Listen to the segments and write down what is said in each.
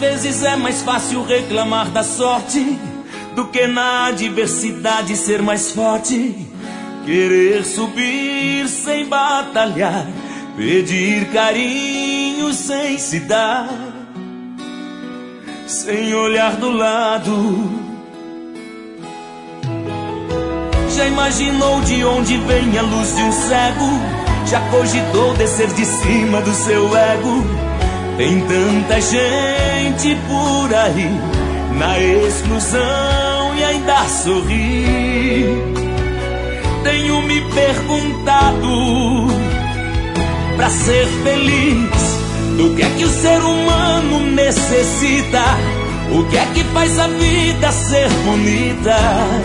vezes é mais fácil reclamar da sorte do que na adversidade ser mais forte. Querer subir sem batalhar, pedir carinho sem se dar, sem olhar do lado. Já imaginou de onde vem a luz de um cego? Já cogitou descer de cima do seu ego? Tem tanta gente por aí na exclusão e ainda sorri. Tenho me perguntado, pra ser feliz, do que é que o ser humano necessita? O que é que faz a vida ser bonita?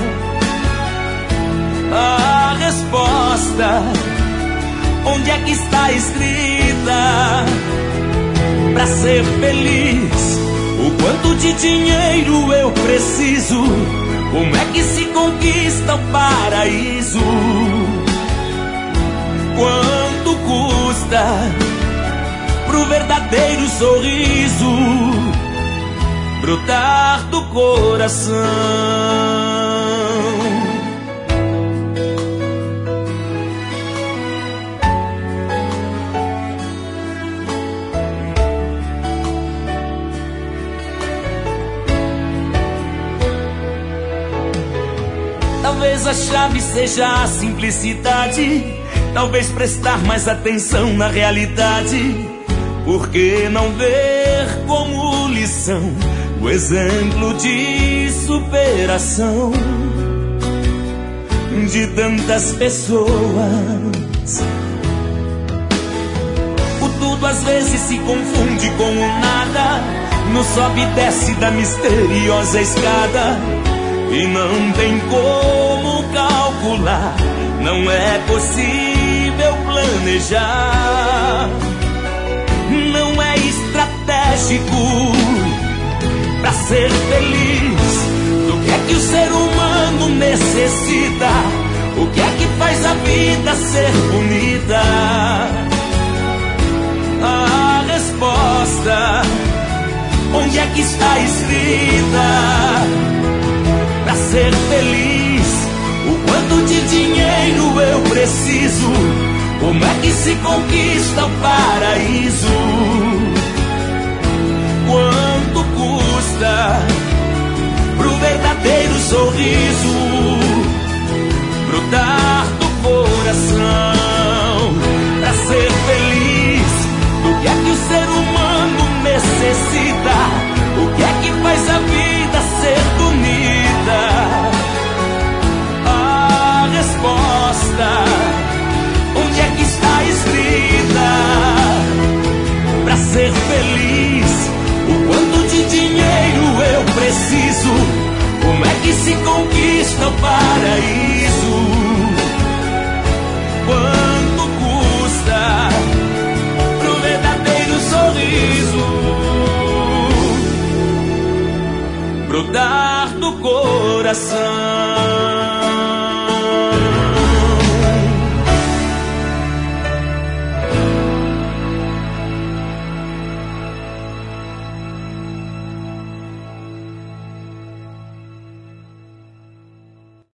A resposta, onde é que está escrita? Pra ser feliz, o quanto de dinheiro eu preciso? Como é que se conquista o paraíso? Quanto custa pro verdadeiro sorriso brotar do coração? Talvez a chave seja a simplicidade, talvez prestar mais atenção na realidade. Por que não ver como lição o exemplo de superação de tantas pessoas? O tudo às vezes se confunde com o nada, no sobe e desce da misteriosa escada. E não tem como calcular, não é possível planejar. Não é estratégico pra ser feliz. Do que é que o ser humano necessita? O que é que faz a vida ser bonita? A resposta, onde é que está escrita? Pra ser feliz, o quanto de dinheiro eu preciso? Como é que se conquista o paraíso? Quanto custa pro verdadeiro sorriso brotar do coração? Pra ser feliz, o que é que o ser humano necessita? O que é que faz a vida ser bonita? A resposta, onde é que está escrita? Pra ser feliz, o quanto de dinheiro eu preciso? Como é que se conquista o paraíso? Quanto custa pro verdadeiro sorriso brotar do coração?